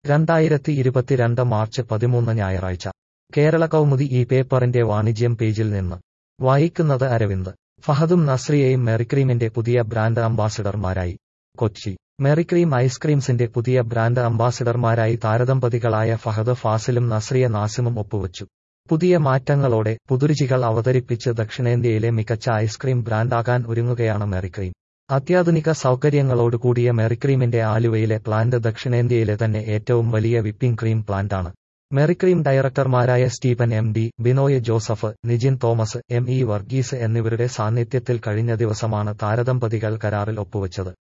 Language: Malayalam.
2022 മാർച്ച് 13 ഞായറാഴ്ച കേരള കൗമുദി ഈ പേപ്പറിന്റെ വാണിജ്യം പേജിൽ നിന്ന് വായിക്കുന്നത് അരവിന്ദ്. ഫഹദും നസ്രിയയും മെറിക്രീമിന്റെ പുതിയ ബ്രാൻഡ് അംബാസിഡർമാരായി. കൊച്ചി. മെറിക്രീം ഐസ്ക്രീംസിന്റെ പുതിയ ബ്രാൻഡ് അംബാസിഡർമാരായി താരദമ്പതികളായ ഫഹദ് ഫാസിലും നസ്രിയ നാസിമും ഒപ്പുവച്ചു. പുതിയ മാറ്റങ്ങളോടെ പുതുരുചികൾ അവതരിപ്പിച്ച് ദക്ഷിണേന്ത്യയിലെ മികച്ച ഐസ്ക്രീം ബ്രാൻഡാകാൻ ഒരുങ്ങുകയാണ് മെറിക്രീം. അത്യാധുനിക സൗകര്യങ്ങളോടുകൂടിയ മെറിക്രീമിന്റെ ആലുവയിലെ പ്ലാന്റ് ദക്ഷിണേന്ത്യയിലെ തന്നെ ഏറ്റവും വലിയ വിപ്പിംഗ് ക്രീം പ്ലാന്റാണ്. മെറിക്രീം ഡയറക്ടർമാരായ Stephen M D, Binoy Joseph, Nijin Thomas, M E Varghese എന്നിവരുടെ സാന്നിധ്യത്തിൽ കഴിഞ്ഞ ദിവസമാണ് താരദമ്പതികൾ കരാറിൽ ഒപ്പുവച്ചത്.